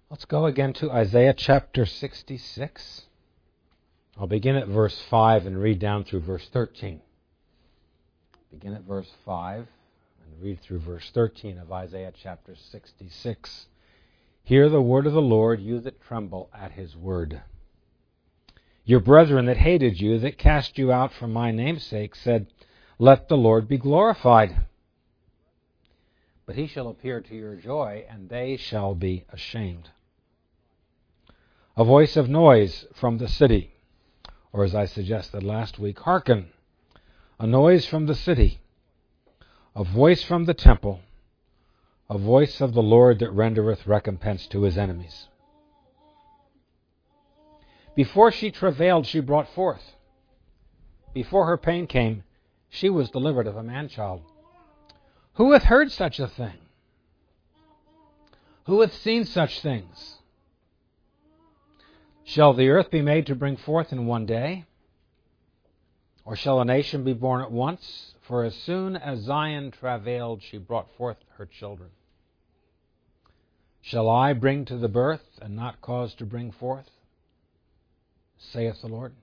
Let's go again to Isaiah chapter 66. I'll begin at verse 5 and read down through verse 13. Begin at verse 5 and read through verse 13 of Isaiah chapter 66. Hear the word of the Lord, you that tremble at his word. Your brethren that hated you, that cast you out for my name's sake, said, Let the Lord be glorified. But he shall appear to your joy, and they shall be ashamed. A voice of noise from the city, or as I suggested last week, hearken, a noise from the city, a voice from the temple, a voice of the Lord that rendereth recompense to his enemies. Before she travailed, she brought forth. Before her pain came, she was delivered of a man-child. Who hath heard such a thing? Who hath seen such things? Shall the earth be made to bring forth in one day? Or shall a nation be born at once? For as soon as Zion travailed, she brought forth her children. Shall I bring to the birth, and not cause to bring forth? Saith the Lord.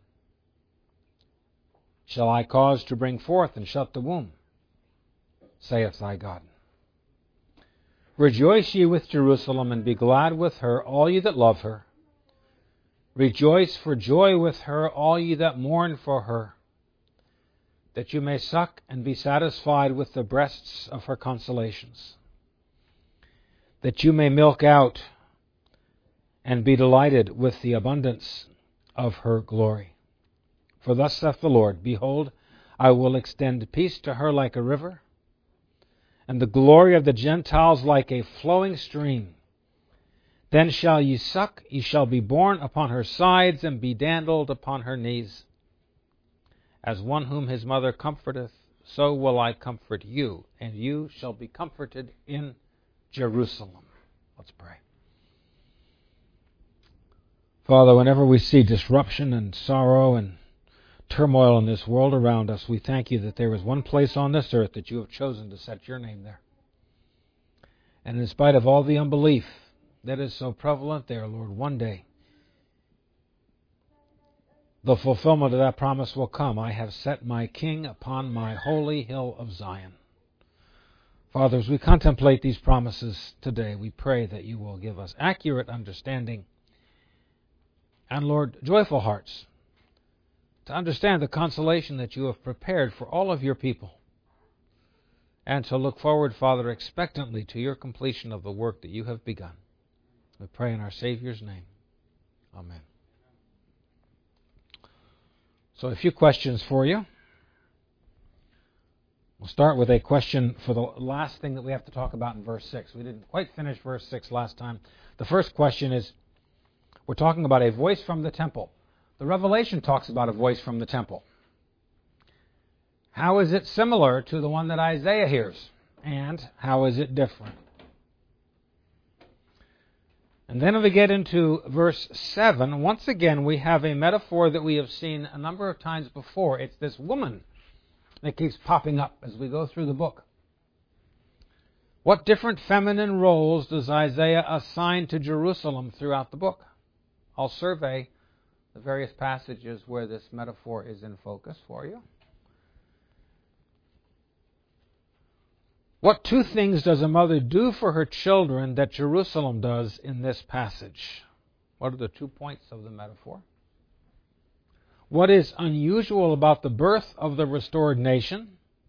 Shall I cause to bring forth, and shut the womb? Saith thy God. Rejoice ye with Jerusalem, and be glad with her, all ye that love her. Rejoice for joy with her, all ye that mourn for her, that you may suck and be satisfied with the breasts of her consolations, that you may milk out and be delighted with the abundance of her glory. For thus saith the Lord, Behold, I will extend peace to her like a river, and the glory of the Gentiles like a flowing stream. Then shall ye suck, ye shall be borne upon her sides, and be dandled upon her knees. As one whom his mother comforteth, so will I comfort you, and you shall be comforted in Jerusalem. Let's pray. Father, whenever we see disruption and sorrow and turmoil in this world around us, we thank you that there is one place on this earth that you have chosen to set your name there. And in spite of all the unbelief that is so prevalent there, Lord, one day the fulfillment of that promise will come. I have set my King upon my holy hill of Zion. Father, as we contemplate these promises today, we pray that you will give us accurate understanding and, Lord, joyful hearts to understand the consolation that you have prepared for all of your people, and to look forward, Father, expectantly to your completion of the work that you have begun. We pray in our Savior's name. Amen. So a few questions for you. We'll start with a question for the last thing that we have to talk about in verse 6. We didn't quite finish verse 6 last time. The first question is, we're talking about a voice from the temple. The Revelation talks about a voice from the temple. How is it similar to the one that Isaiah hears? And how is it different? And then when we get into verse 7, once again we have a metaphor that we have seen a number of times before. It's this woman that keeps popping up as we go through the book. What different feminine roles does Isaiah assign to Jerusalem throughout the book? I'll survey the various passages where this metaphor is in focus for you. What two things does a mother do for her children that Jerusalem does in this passage? What are the 2 points of the metaphor? What is unusual about the birth of the restored nation?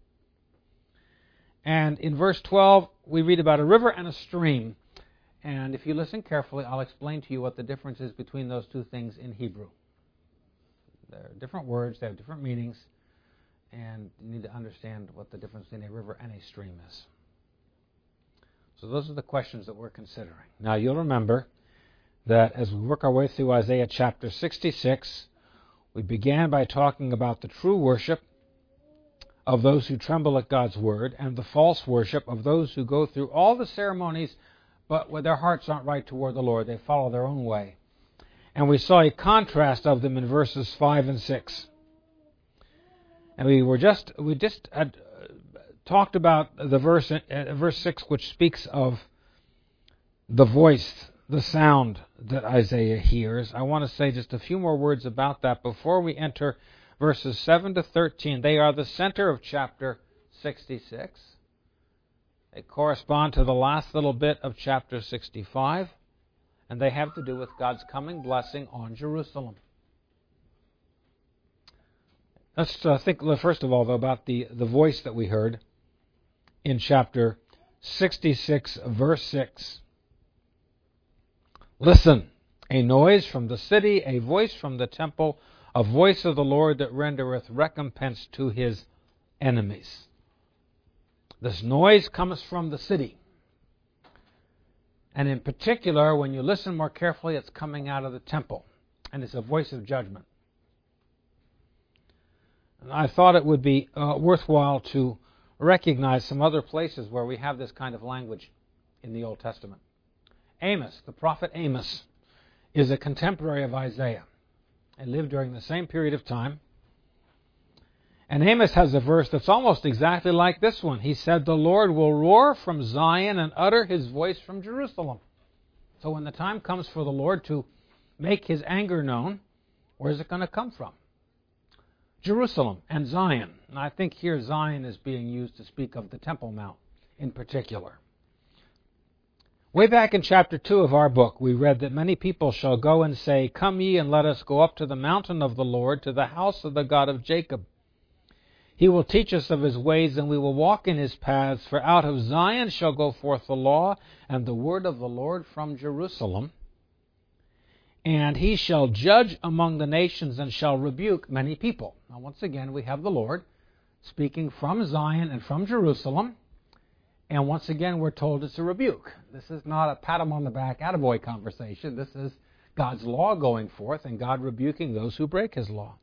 And in verse 12, we read about a river and a stream. And if you listen carefully, I'll explain to you what the difference is between those two things in Hebrew. They're different words, they have different meanings. And you need to understand what the difference between a river and a stream is. So those are the questions that we're considering. Now you'll remember that as we work our way through Isaiah chapter 66, we began by talking about the true worship of those who tremble at God's word and the false worship of those who go through all the ceremonies, but where their hearts aren't right toward the Lord. They follow their own way. And we saw a contrast of them in verses 5 and 6. And we just had talked about the verse 6, which speaks of the voice the sound that Isaiah hears. I want to say just a few more words about that before we enter verses 7 to 13. They are the center of chapter 66. They correspond to the last little bit of chapter 65, and they have to do with God's coming blessing on Jerusalem. Let's think first of all, though, about the voice that we heard in chapter 66, verse 6. Listen, a noise from the city, a voice from the temple, a voice of the Lord that rendereth recompense to his enemies. This noise comes from the city. And in particular, when you listen more carefully, it's coming out of the temple. And it's a voice of judgment. And I thought it would be worthwhile to recognize some other places where we have this kind of language in the Old Testament. Amos, the prophet Amos, is a contemporary of Isaiah and lived during the same period of time. And Amos has a verse that's almost exactly like this one. He said, the Lord will roar from Zion and utter his voice from Jerusalem. So when the time comes for the Lord to make his anger known, where is it going to come from? Jerusalem and Zion. And I think here Zion is being used to speak of the Temple Mount in particular. Way back in chapter 2 of our book, we read that many people shall go and say, come ye and let us go up to the mountain of the Lord, to the house of the God of Jacob. He will teach us of his ways, and we will walk in his paths. For out of Zion shall go forth the law and the word of the Lord from Jerusalem. And he shall judge among the nations and shall rebuke many people. Now once again, we have the Lord speaking from Zion and from Jerusalem. And once again, we're told it's a rebuke. This is not a pat him on the back, attaboy conversation. This is God's law going forth and God rebuking those who break his law.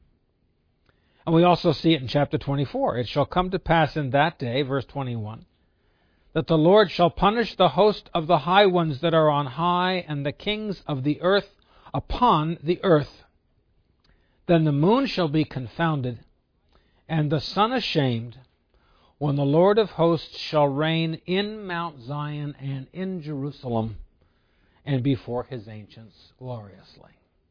And we also see it in chapter 24. It shall come to pass in that day, verse 21, that the Lord shall punish the host of the high ones that are on high, and the kings of the earth upon the earth. Then the moon shall be confounded, and the sun ashamed, when the Lord of hosts shall reign in Mount Zion and in Jerusalem, and before his ancients gloriously.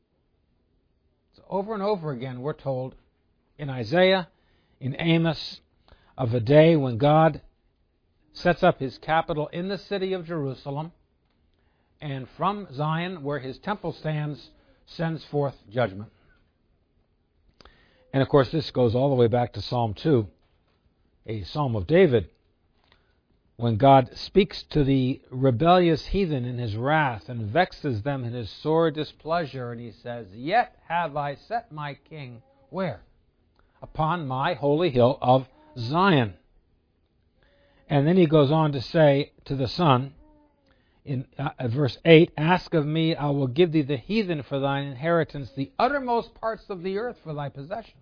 So over and over again we're told in Isaiah, in Amos, of a day when God sets up his capital in the city of Jerusalem, and from Zion, where his temple stands, sends forth judgment. And of course this goes all the way back to Psalm 2, a psalm of David, when God speaks to the rebellious heathen in his wrath and vexes them in his sore displeasure, and he says, yet have I set my king, where? Upon my holy hill of Zion. And then he goes on to say to the Son, in verse 8, ask of me, I will give thee the heathen for thine inheritance, the uttermost parts of the earth for thy possession.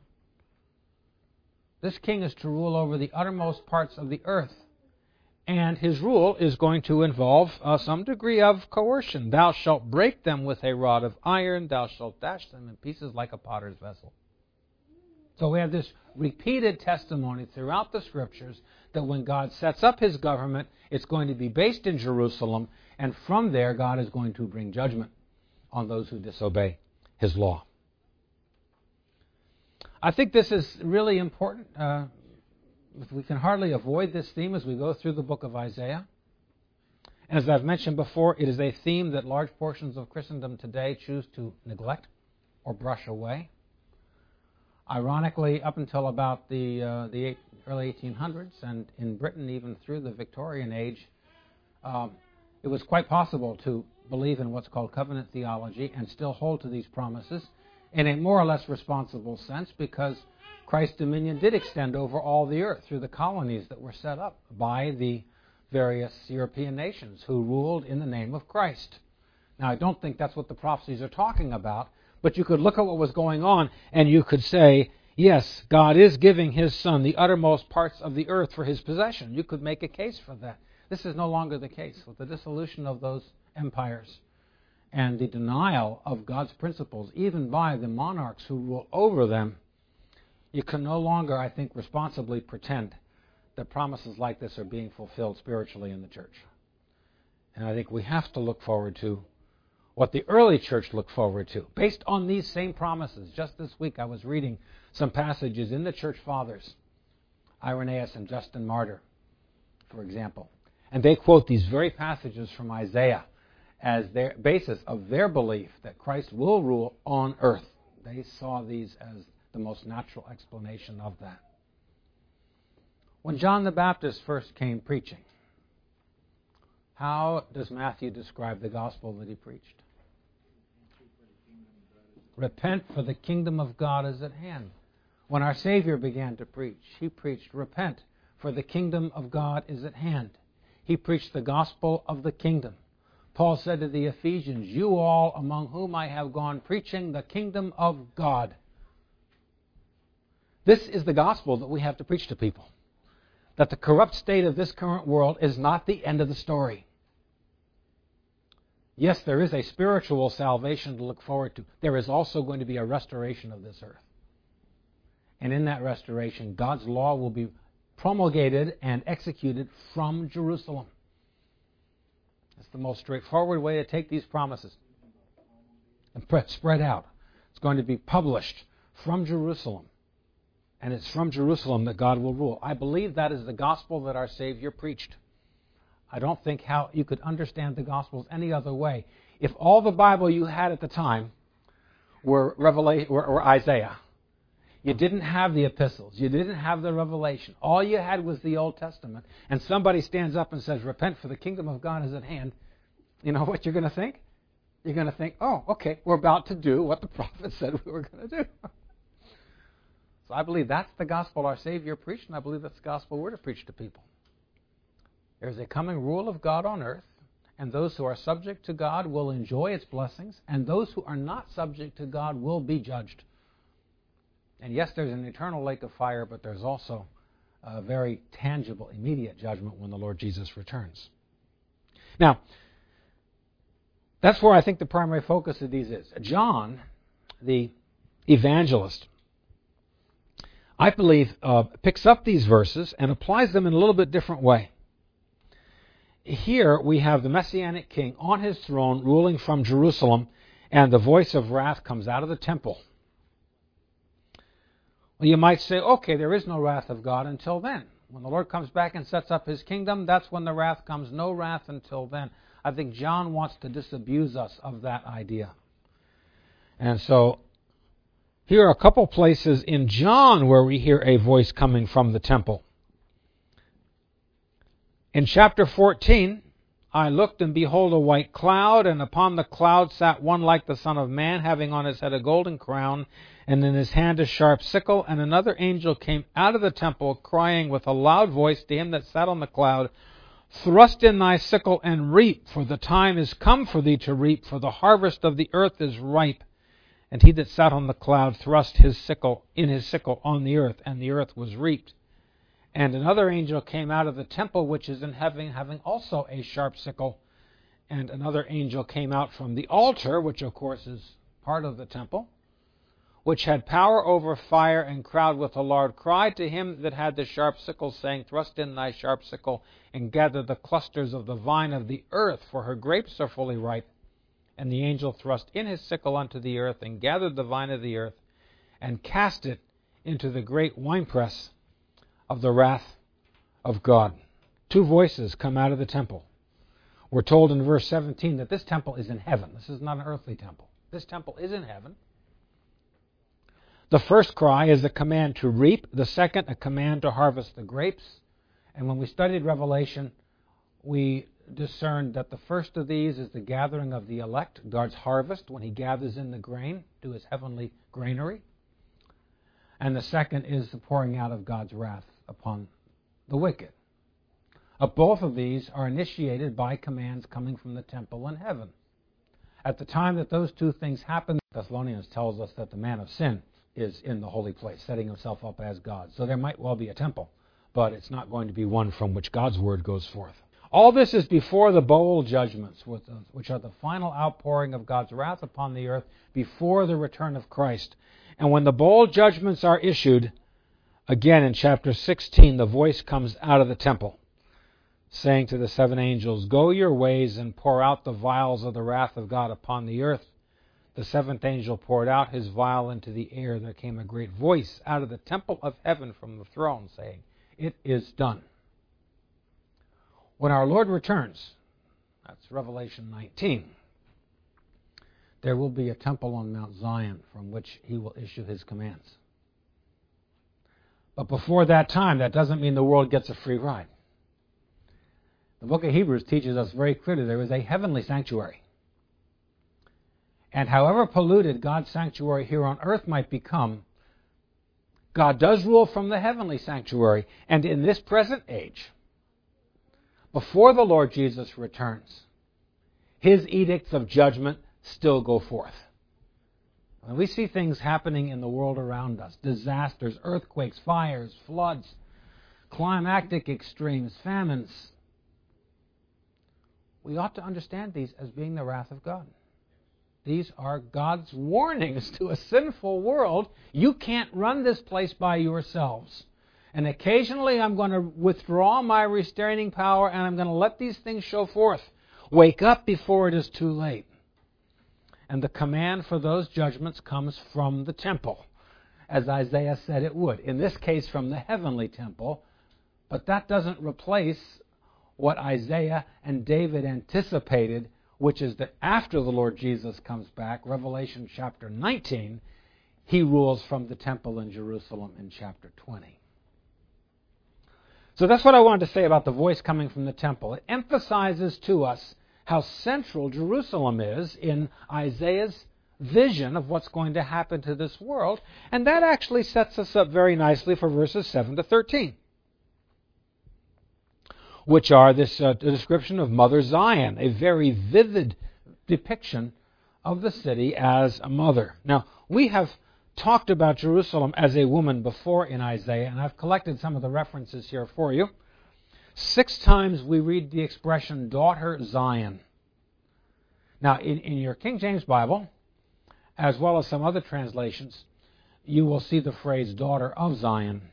This king is to rule over the uttermost parts of the earth. And his rule is going to involve some degree of coercion. Thou shalt break them with a rod of iron, thou shalt dash them in pieces like a potter's vessel. So we have this repeated testimony throughout the Scriptures that when God sets up his government, it's going to be based in Jerusalem, and from there God is going to bring judgment on those who disobey his law. I think this is really important. We can hardly avoid this theme as we go through the book of Isaiah. And as I've mentioned before, it is a theme that large portions of Christendom today choose to neglect or brush away. Ironically, up until about the early 1800s, and in Britain even through the Victorian age, it was quite possible to believe in what's called covenant theology and still hold to these promises in a more or less responsible sense, because Christ's dominion did extend over all the earth through the colonies that were set up by the various European nations who ruled in the name of Christ. Now, I don't think that's what the prophecies are talking about, but you could look at what was going on and you could say, yes, God is giving his Son the uttermost parts of the earth for his possession. You could make a case for that. This is no longer the case. With the dissolution of those empires and the denial of God's principles, even by the monarchs who rule over them, you can no longer, I think, responsibly pretend that promises like this are being fulfilled spiritually in the church. And I think we have to look forward to what the early church looked forward to, based on these same promises. Just this week I was reading some passages in the church fathers, Irenaeus and Justin Martyr, for example. And they quote these very passages from Isaiah as their basis of their belief that Christ will rule on earth. They saw these as the most natural explanation of that. When John the Baptist first came preaching, how does Matthew describe the gospel that he preached? Repent, for the kingdom of God is at hand. When our Savior began to preach, he preached, repent, for the kingdom of God is at hand. He preached the gospel of the kingdom. Paul said to the Ephesians, you all among whom I have gone preaching the kingdom of God. This is the gospel that we have to preach to people. That the corrupt state of this current world is not the end of the story. Yes, there is a spiritual salvation to look forward to. There is also going to be a restoration of this earth. And in that restoration, God's law will be promulgated and executed from Jerusalem. That's the most straightforward way to take these promises and spread out. It's going to be published from Jerusalem. And it's from Jerusalem that God will rule. I believe that is the gospel that our Savior preached. I don't think how you could understand the Gospels any other way. If all the Bible you had at the time were Isaiah, you didn't have the epistles, you didn't have the Revelation, all you had was the Old Testament, and somebody stands up and says, repent, for the kingdom of God is at hand, you know what you're going to think? You're going to think, oh, okay, we're about to do what the prophet said we were going to do. So I believe that's the gospel our Savior preached, and I believe that's the gospel we're to preach to people. There's a coming rule of God on earth, and those who are subject to God will enjoy its blessings, and those who are not subject to God will be judged. And yes, there's an eternal lake of fire, but there's also a very tangible, immediate judgment when the Lord Jesus returns. Now, that's where I think the primary focus of these is. John, the evangelist, I believe picks up these verses and applies them in a little bit different way. Here we have the Messianic king on his throne ruling from Jerusalem, and the voice of wrath comes out of the temple. Well, you might say, okay, there is no wrath of God until then. When the Lord comes back and sets up his kingdom, that's when the wrath comes. No wrath until then. I think John wants to disabuse us of that idea. And so here are a couple places in John where we hear a voice coming from the temple. In chapter 14, I looked, and behold, a white cloud, and upon the cloud sat one like the Son of Man, having on his head a golden crown, and in his hand a sharp sickle. And another angel came out of the temple, crying with a loud voice to him that sat on the cloud, thrust in thy sickle and reap, for the time is come for thee to reap, for the harvest of the earth is ripe. And he that sat on the cloud thrust his sickle on the earth, and the earth was reaped. And another angel came out of the temple which is in heaven, having also a sharp sickle. And another angel came out from the altar, which of course is part of the temple, which had power over fire, and cried with a loud cry to him that had the sharp sickle, saying, thrust in thy sharp sickle, and gather the clusters of the vine of the earth, for her grapes are fully ripe. And the angel thrust in his sickle unto the earth, and gathered the vine of the earth, and cast it into the great winepress of the wrath of God. Two voices come out of the temple. We're told in verse 17 that this temple is in heaven. This is not an earthly temple. This temple is in heaven. The first cry is a command to reap. The second, a command to harvest the grapes. And when we studied Revelation, we discerned that the first of these is the gathering of the elect, God's harvest, when he gathers in the grain to his heavenly granary. And the second is the pouring out of God's wrath upon the wicked. Both of these are initiated by commands coming from the temple in heaven. At the time that those two things happen, Thessalonians tells us that the man of sin is in the holy place, setting himself up as God. So there might well be a temple, but it's not going to be one from which God's word goes forth. All this is before the bowl judgments, which are the final outpouring of God's wrath upon the earth before the return of Christ. And when the bowl judgments are issued, again in chapter 16, the voice comes out of the temple, saying to the 7 angels, "Go your ways and pour out the vials of the wrath of God upon the earth." The 7th angel poured out his vial into the air. There came a great voice out of the temple of heaven from the throne, saying, "It is done." When our Lord returns, that's Revelation 19, there will be a temple on Mount Zion from which he will issue his commands. But before that time, that doesn't mean the world gets a free ride. The book of Hebrews teaches us very clearly there is a heavenly sanctuary. And however polluted God's sanctuary here on earth might become, God does rule from the heavenly sanctuary. And in this present age, before the Lord Jesus returns, his edicts of judgment still go forth. When we see things happening in the world around us, disasters, earthquakes, fires, floods, climatic extremes, famines, we ought to understand these as being the wrath of God. These are God's warnings to a sinful world. You can't run this place by yourselves. And occasionally I'm going to withdraw my restraining power and I'm going to let these things show forth. Wake up before it is too late. And the command for those judgments comes from the temple, as Isaiah said it would. In this case, from the heavenly temple. But that doesn't replace what Isaiah and David anticipated, which is that after the Lord Jesus comes back, Revelation chapter 19, he rules from the temple in Jerusalem in chapter 20. So that's what I wanted to say about the voice coming from the temple. It emphasizes to us how central Jerusalem is in Isaiah's vision of what's going to happen to this world, and that actually sets us up very nicely for verses 7 to 13. Which are this description of Mother Zion, a very vivid depiction of the city as a mother. Now, we have talked about Jerusalem as a woman before in Isaiah, and I've collected some of the references here for you. 6 times we read the expression, daughter Zion. Now, in your King James Bible, as well as some other translations, you will see the phrase daughter of Zion.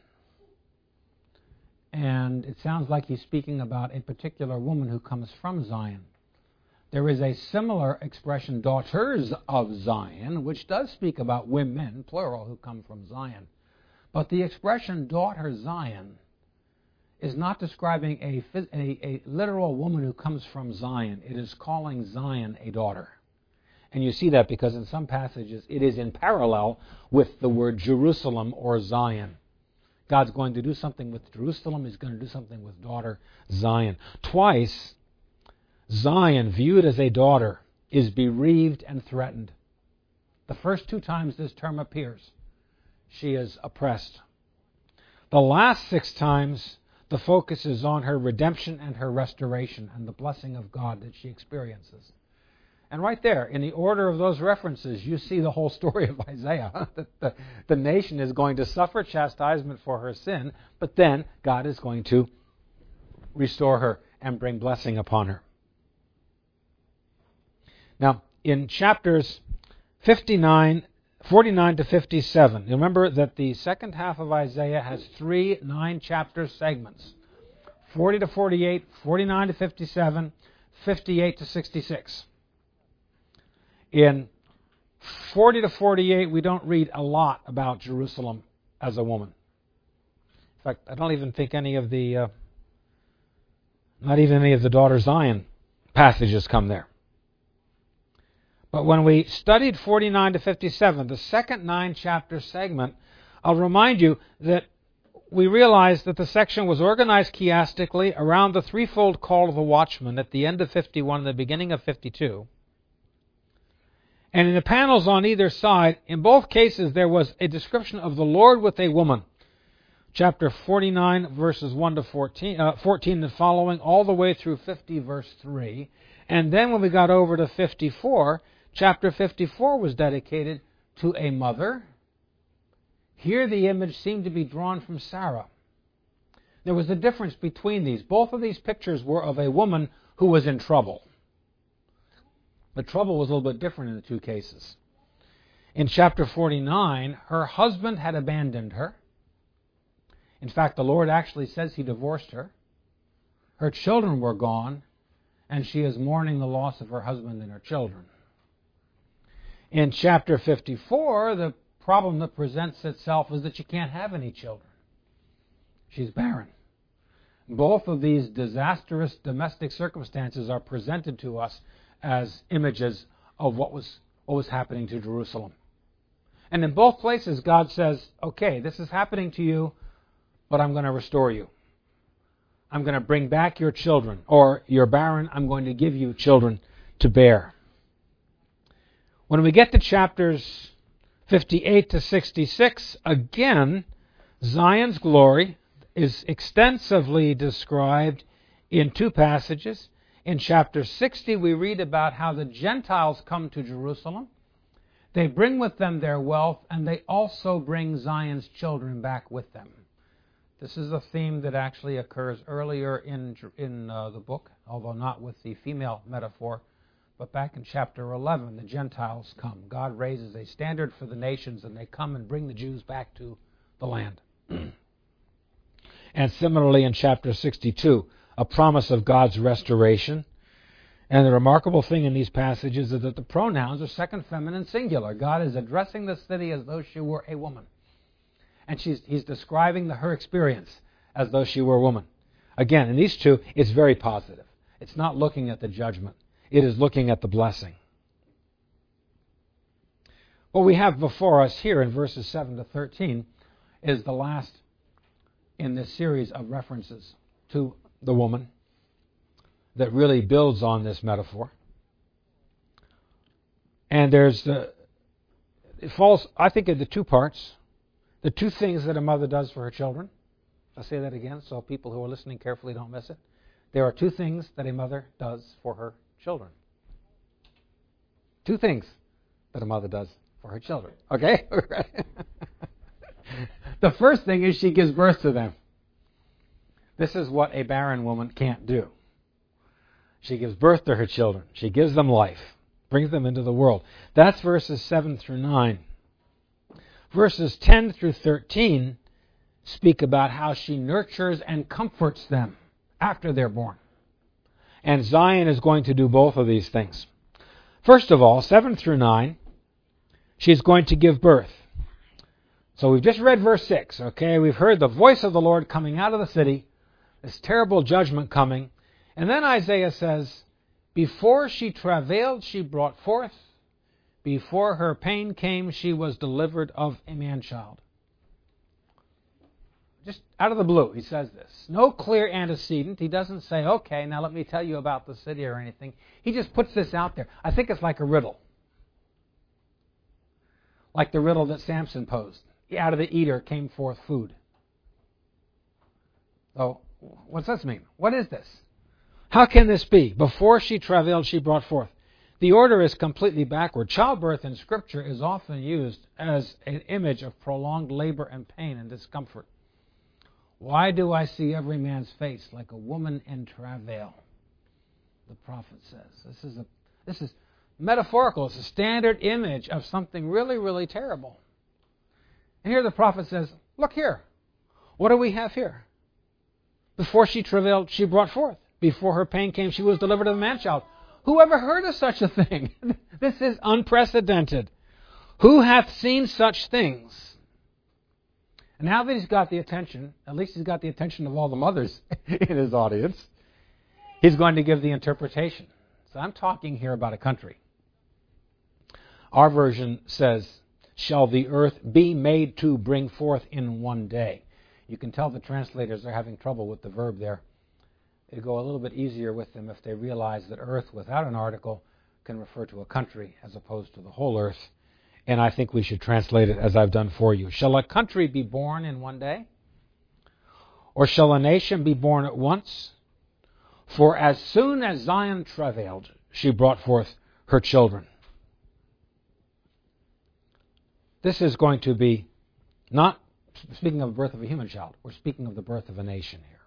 And it sounds like he's speaking about a particular woman who comes from Zion. There is a similar expression, daughters of Zion, which does speak about women, plural, who come from Zion. But the expression daughter Zion is not describing a literal woman who comes from Zion. It is calling Zion a daughter. And you see that because in some passages it is in parallel with the word Jerusalem or Zion. God's going to do something with Jerusalem. He's going to do something with daughter Zion. Twice, Zion, viewed as a daughter, is bereaved and threatened. The first 2 times this term appears, she is oppressed. The last 6 times, the focus is on her redemption and her restoration and the blessing of God that she experiences. And right there, in the order of those references, you see the whole story of Isaiah. That the nation is going to suffer chastisement for her sin, but then God is going to restore her and bring blessing upon her. Now, in chapters 49 to 57, remember that the second half of Isaiah has 3 9-chapter segments. 40 to 48, 49 to 57, 58 to 66. In 40 to 48, we don't read a lot about Jerusalem as a woman. In fact, I don't even think not even any of the daughter Zion passages come there. But when we studied 49 to 57, the second 9-chapter segment, I'll remind you that we realized that the section was organized chiastically around the threefold call of the watchman at the end of 51 and the beginning of 52. And in the panels on either side, in both cases, there was a description of the Lord with a woman. Chapter 49, verses 1 to 14 and following, all the way through 50, verse 3. And then when we got over to 54, chapter 54 was dedicated to a mother. Here the image seemed to be drawn from Sarah. There was a difference between these. Both of these pictures were of a woman who was in trouble. The trouble was a little bit different in the 2 cases. In chapter 49, her husband had abandoned her. In fact, the Lord actually says he divorced her. Her children were gone, and she is mourning the loss of her husband and her children. In chapter 54, the problem that presents itself is that she can't have any children. She's barren. Both of these disastrous domestic circumstances are presented to us as images of what was happening to Jerusalem. And in both places, God says, okay, this is happening to you, but I'm going to restore you. I'm going to bring back your children, or you're barren, I'm going to give you children to bear. When we get to chapters 58 to 66, again, Zion's glory is extensively described in two passages. In chapter 60, we read about how the Gentiles come to Jerusalem. They bring with them their wealth, and they also bring Zion's children back with them. This is a theme that actually occurs earlier in the book, although not with the female metaphor. But back in chapter 11, the Gentiles come. God raises a standard for the nations, and they come and bring the Jews back to the land. And similarly in chapter 62, a promise of God's restoration. And the remarkable thing in these passages is that the pronouns are second feminine singular. God is addressing the city as though she were a woman. And he's describing her experience as though she were a woman. Again, in these two, it's very positive. It's not looking at the judgment. It is looking at the blessing. What we have before us here in verses 7 to 13 is the last in this series of references to the woman that really builds on this metaphor. And it falls, I think, into two parts. The two things that a mother does for her children. I'll say that again so people who are listening carefully don't miss it. There are two things that a mother does for her children. Two things that a mother does for her children. Okay? The first thing is she gives birth to them. This is what a barren woman can't do. She gives birth to her children. She gives them life, brings them into the world. That's verses 7 through 9. Verses 10 through 13 speak about how she nurtures and comforts them after they're born. And Zion is going to do both of these things. First of all, 7 through 9, she's going to give birth. So we've just read verse 6, okay? We've heard the voice of the Lord coming out of the city, this terrible judgment coming. And then Isaiah says, before she travailed, she brought forth. Before her pain came, she was delivered of a man-child. Just out of the blue, he says this. No clear antecedent. He doesn't say, okay, now let me tell you about the city or anything. He just puts this out there. I think it's like a riddle. Like the riddle that Samson posed. Out of the eater came forth food. So, what's this mean? What is this? How can this be? Before she travailed, she brought forth. The order is completely backward. Childbirth in Scripture is often used as an image of prolonged labor and pain and discomfort. Why do I see every man's face like a woman in travail? The prophet says. This is metaphorical. It's a standard image of something really, really terrible. And here the prophet says, look here. What do we have here? Before she travailed, she brought forth. Before her pain came, she was delivered of a man-child. Who ever heard of such a thing? This is unprecedented. Who hath seen such things? And now that he's got the attention, at least he's got the attention of all the mothers in his audience, he's going to give the interpretation. So I'm talking here about a country. Our version says, shall the earth be made to bring forth in one day? You can tell the translators are having trouble with the verb there. It'd go a little bit easier with them if they realize that earth without an article can refer to a country as opposed to the whole earth. And I think we should translate it as I've done for you. Shall a country be born in one day? Or shall a nation be born at once? For as soon as Zion travailed, she brought forth her children. This is going to be not speaking of the birth of a human child. We're speaking of the birth of a nation here.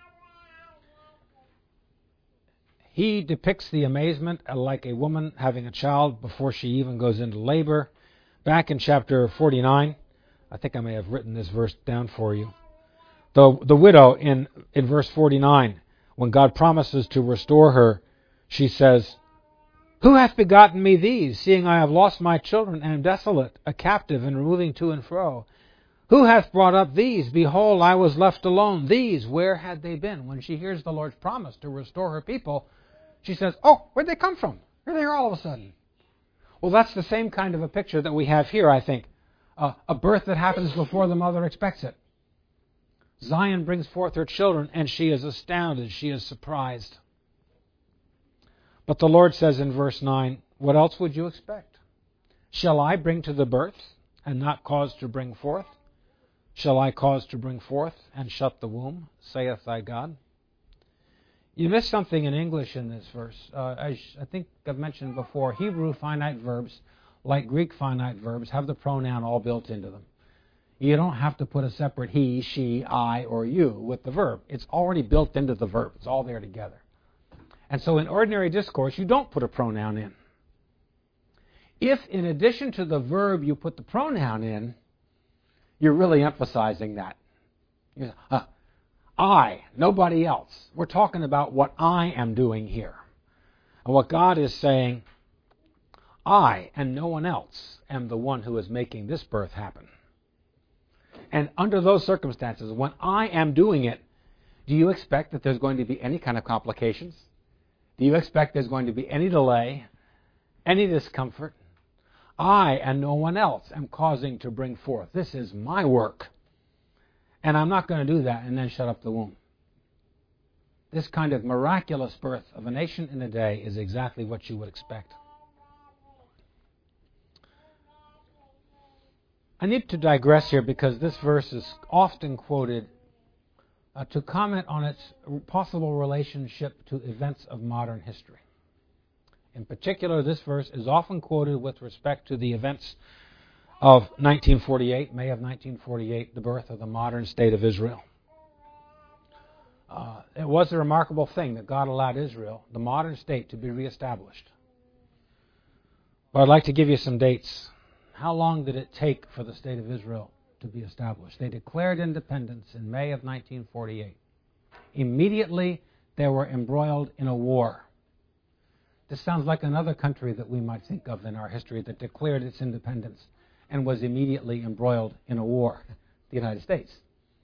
He depicts the amazement like a woman having a child before she even goes into labor. Back in chapter 49, I think I may have written this verse down for you. The widow in verse 49 When God promises to restore her, she says, "Who hath begotten me these, seeing I have lost my children and am desolate, a captive and moving to and fro? Who hath brought up these? Behold, I was left alone. These, where had they been?" When she hears the Lord's promise to restore her people, she says, "Oh, where'd they come from? Here they are all of a sudden." Well, that's the same kind of a picture that we have here, I think. A birth that happens before the mother expects it. Zion brings forth her children, and she is astounded. She is surprised. But the Lord says in verse 9, "What else would you expect? Shall I bring to the birth and not cause to bring forth? Shall I cause to bring forth and shut the womb, saith thy God?" You missed something in English in this verse. I think I've mentioned before, Hebrew finite verbs, like Greek finite verbs, have the pronoun all built into them. You don't have to put a separate he, she, I, or you with the verb. It's already built into the verb. It's all there together. And so in ordinary discourse, you don't put a pronoun in. If in addition to the verb you put the pronoun in, you're really emphasizing that. I, nobody else. We're talking about what I am doing here. And what God is saying, I and no one else am the one who is making this birth happen. And under those circumstances, when I am doing it, do you expect that there's going to be any kind of complications? Do you expect there's going to be any delay, any discomfort? I and no one else am causing to bring forth. This is my work. And I'm not going to do that and then shut up the womb. This kind of miraculous birth of a nation in a day is exactly what you would expect. I need to digress here because this verse is often quoted to comment on its possible relationship to events of modern history. In particular, this verse is often quoted with respect to the events of 1948, May of 1948, the birth of the modern state of Israel. It was a remarkable thing that God allowed Israel, the modern state, to be reestablished. But I'd like to give you some dates. How long did it take for the state of Israel to be established? They declared independence in May of 1948. Immediately, they were embroiled in a war. This sounds like another country that we might think of in our history that declared its independence and was immediately embroiled in a war, the United States.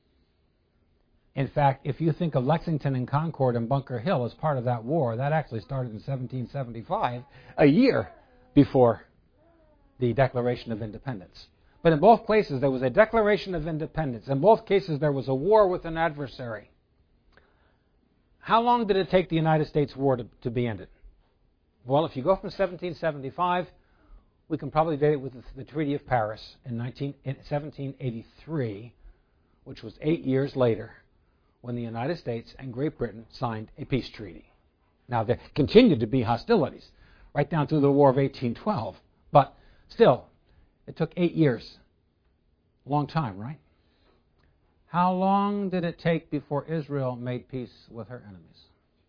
In fact, if you think of Lexington and Concord and Bunker Hill as part of that war, that actually started in 1775, a year before the Declaration of Independence. But in both places, there was a Declaration of Independence. In both cases, there was a war with an adversary. How long did it take the United States war to be ended? Well, if you go from 1775, we can probably date it with the Treaty of Paris in 1783, which was 8 years later, when the United States and Great Britain signed a peace treaty. Now, there continued to be hostilities right down through the War of 1812, but still, it took 8 years. A long time, right? How long did it take before Israel made peace with her enemies?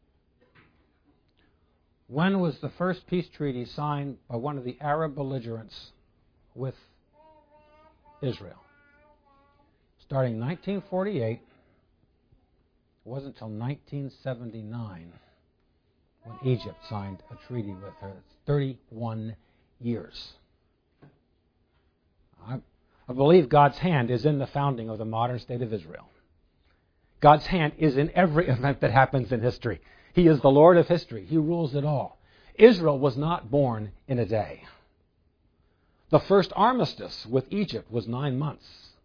When was the first peace treaty signed by one of the Arab belligerents with Israel? Starting in 1948, it wasn't until 1979 when Egypt signed a treaty with her. It's 31 years. I believe God's hand is in the founding of the modern state of Israel. God's hand is in every event that happens in history. He is the Lord of history. He rules it all. Israel was not born in a day. The first armistice with Egypt was 9 months.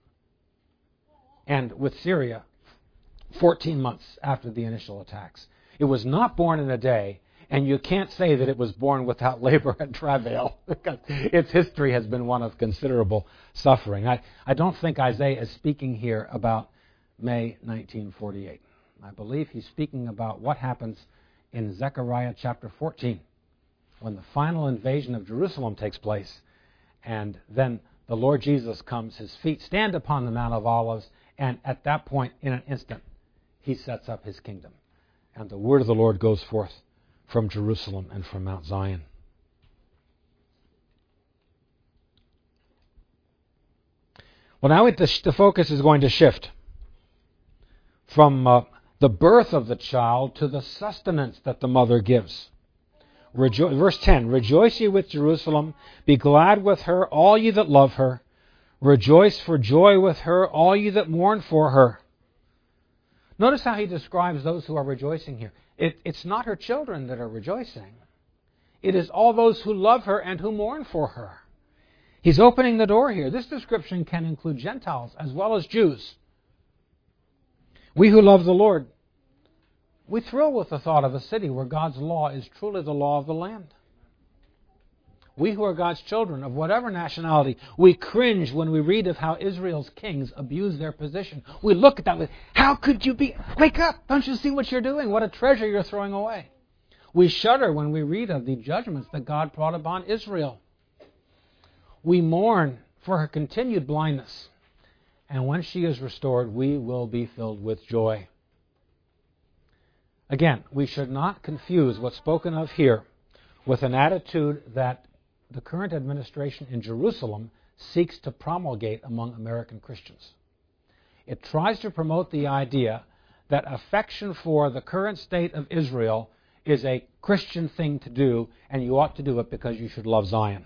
And with Syria, 14 months after the initial attacks. It was not born in a day, and you can't say that it was born without labor and travail, because its history has been one of considerable suffering. I don't think Isaiah is speaking here about May 1948. I believe he's speaking about what happens in Zechariah chapter 14, when the final invasion of Jerusalem takes place, and then the Lord Jesus comes, his feet stand upon the Mount of Olives, and at that point, in an instant, he sets up his kingdom. And the word of the Lord goes forth from Jerusalem and from Mount Zion. Well, now the focus is going to shift from the birth of the child to the sustenance that the mother gives. Verse 10, rejoice ye with Jerusalem, be glad with her, all ye that love her. Rejoice for joy with her, all ye that mourn for her. Notice how he describes those who are rejoicing here. It's not her children that are rejoicing. It is all those who love her and who mourn for her. He's opening the door here. This description can include Gentiles as well as Jews. We who love the Lord, we thrill with the thought of a city where God's law is truly the law of the land. We who are God's children, of whatever nationality, we cringe when we read of how Israel's kings abuse their position. We look at that with, how could you be? Wake up! Don't you see what you're doing? What a treasure you're throwing away. We shudder when we read of the judgments that God brought upon Israel. We mourn for her continued blindness. And when she is restored, we will be filled with joy. Again, we should not confuse what's spoken of here with an attitude that the current administration in Jerusalem seeks to promulgate among American Christians. It tries to promote the idea that affection for the current state of Israel is a Christian thing to do, and you ought to do it because you should love Zion.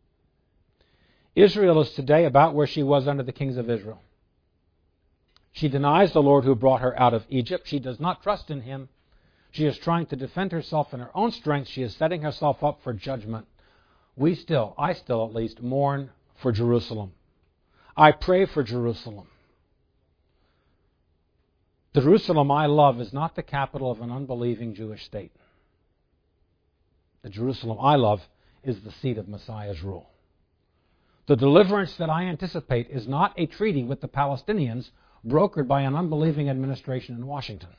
Israel is today about where she was under the kings of Israel. She denies the Lord who brought her out of Egypt. She does not trust in Him. She is trying to defend herself in her own strength. She is setting herself up for judgment. I still at least, mourn for Jerusalem. I pray for Jerusalem. The Jerusalem I love is not the capital of an unbelieving Jewish state. The Jerusalem I love is the seat of Messiah's rule. The deliverance that I anticipate is not a treaty with the Palestinians brokered by an unbelieving administration in Washington.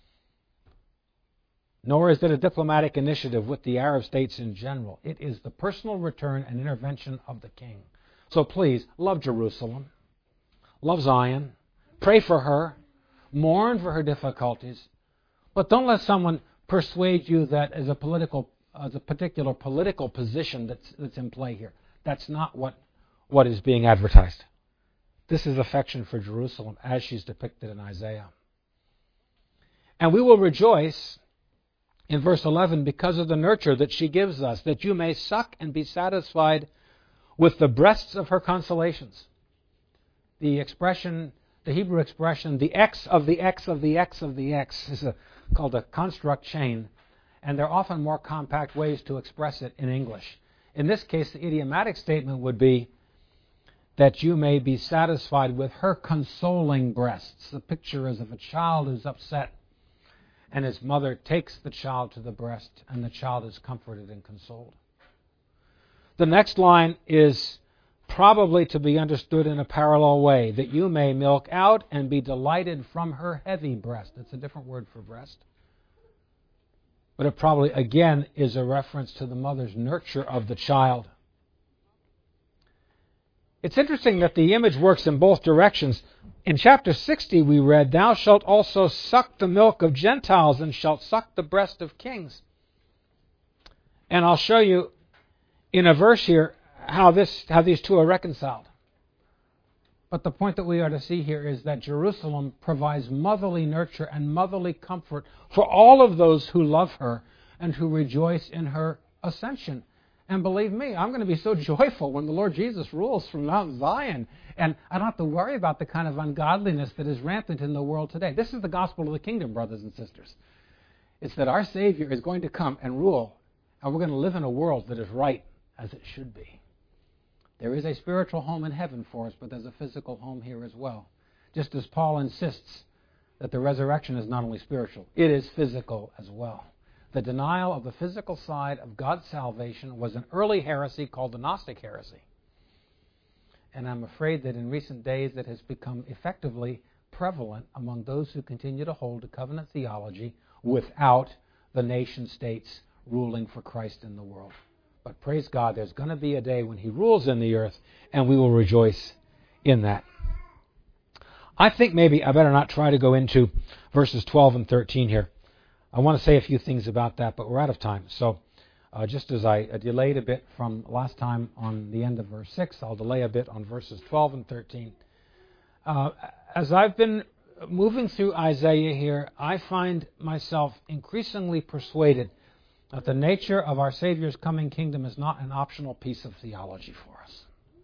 Nor is it a diplomatic initiative with the Arab states in general. It is the personal return and intervention of the King. So please, love Jerusalem. Love Zion. Pray for her. Mourn for her difficulties. But don't let someone persuade you that as a particular political position that's in play here. That's not what is being advertised. This is affection for Jerusalem as she's depicted in Isaiah. And we will rejoice in verse 11, because of the nurture that she gives us, that you may suck and be satisfied with the breasts of her consolations. The Hebrew expression, the X of the X of the X of the X, is called a construct chain, and there are often more compact ways to express it in English. In this case, the idiomatic statement would be that you may be satisfied with her consoling breasts. The picture is of a child who's upset, and his mother takes the child to the breast, and the child is comforted and consoled. The next line is probably to be understood in a parallel way, that you may milk out and be delighted from her heavy breast. It's a different word for breast. But it probably, again, is a reference to the mother's nurture of the child. It's interesting that the image works in both directions. In chapter 60 we read, thou shalt also suck the milk of Gentiles and shalt suck the breast of kings. And I'll show you in a verse here how these two are reconciled. But the point that we are to see here is that Jerusalem provides motherly nurture and motherly comfort for all of those who love her and who rejoice in her ascension. And believe me, I'm going to be so joyful when the Lord Jesus rules from Mount Zion. And I don't have to worry about the kind of ungodliness that is rampant in the world today. This is the gospel of the kingdom, brothers and sisters. It's that our Savior is going to come and rule, and we're going to live in a world that is right as it should be. There is a spiritual home in heaven for us, but there's a physical home here as well. Just as Paul insists that the resurrection is not only spiritual, it is physical as well. The denial of the physical side of God's salvation was an early heresy called the Gnostic heresy. And I'm afraid that in recent days it has become effectively prevalent among those who continue to hold to covenant theology without the nation states ruling for Christ in the world. But praise God, there's going to be a day when He rules in the earth, and we will rejoice in that. I think maybe I better not try to go into verses 12 and 13 here. I want to say a few things about that, but we're out of time. So just as I delayed a bit from last time on the end of verse 6, I'll delay a bit on verses 12 and 13. As I've been moving through Isaiah here, I find myself increasingly persuaded that the nature of our Savior's coming kingdom is not an optional piece of theology for us.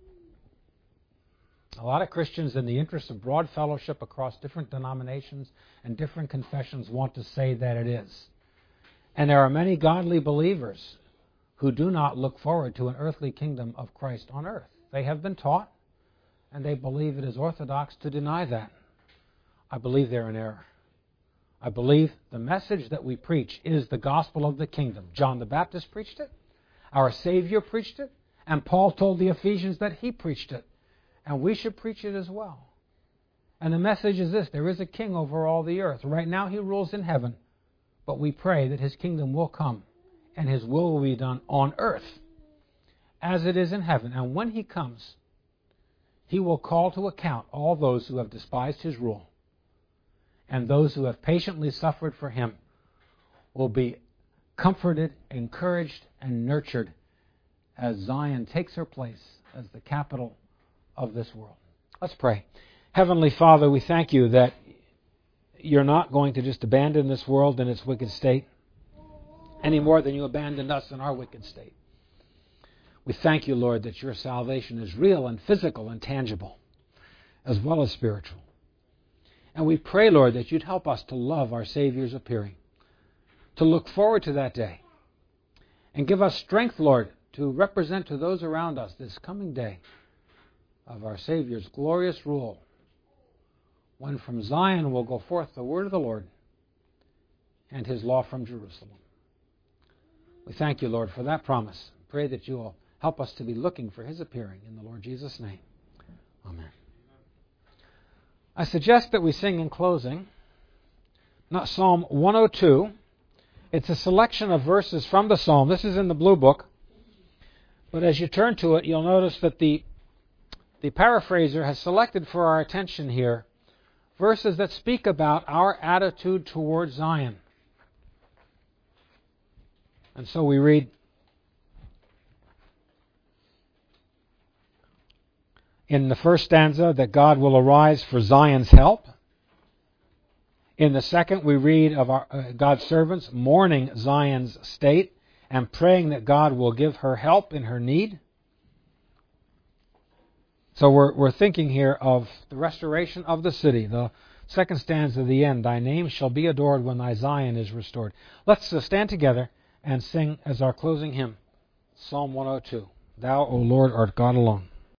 A lot of Christians, in the interest of broad fellowship across different denominations and different confessions, want to say that it is. And there are many godly believers who do not look forward to an earthly kingdom of Christ on earth. They have been taught, and they believe it is orthodox to deny that. I believe they're in error. I believe the message that we preach is the gospel of the kingdom. John the Baptist preached it, our Savior preached it, and Paul told the Ephesians that he preached it. And we should preach it as well. And the message is this: there is a king over all the earth. Right now he rules in heaven, but we pray that his kingdom will come and his will be done on earth as it is in heaven. And when he comes, he will call to account all those who have despised his rule. And those who have patiently suffered for him will be comforted, encouraged, and nurtured as Zion takes her place as the capital of this world. Let's pray. Heavenly Father, we thank you that you're not going to just abandon this world in its wicked state any more than you abandoned us in our wicked state. We thank you, Lord, that your salvation is real and physical and tangible, as well as spiritual. And we pray, Lord, that you'd help us to love our Savior's appearing, to look forward to that day, and give us strength, Lord, to represent to those around us this coming day of our Savior's glorious rule, when from Zion will go forth the word of the Lord and his law from Jerusalem. We thank you, Lord, for that promise. Pray that you will help us to be looking for his appearing. In the Lord Jesus' name, amen. I suggest that we sing in closing, not Psalm 102. It's a selection of verses from the psalm. This is in the Blue Book. But as you turn to it, you'll notice that the paraphraser has selected for our attention here verses that speak about our attitude towards Zion. And so we read, in the first stanza, that God will arise for Zion's help. In the second, we read of God's servants mourning Zion's state and praying that God will give her help in her need. So we're thinking here of the restoration of the city. The second stanza of the end, thy name shall be adored when thy Zion is restored. Let's stand together and sing as our closing hymn, Psalm 102. Thou, O Lord, art God alone.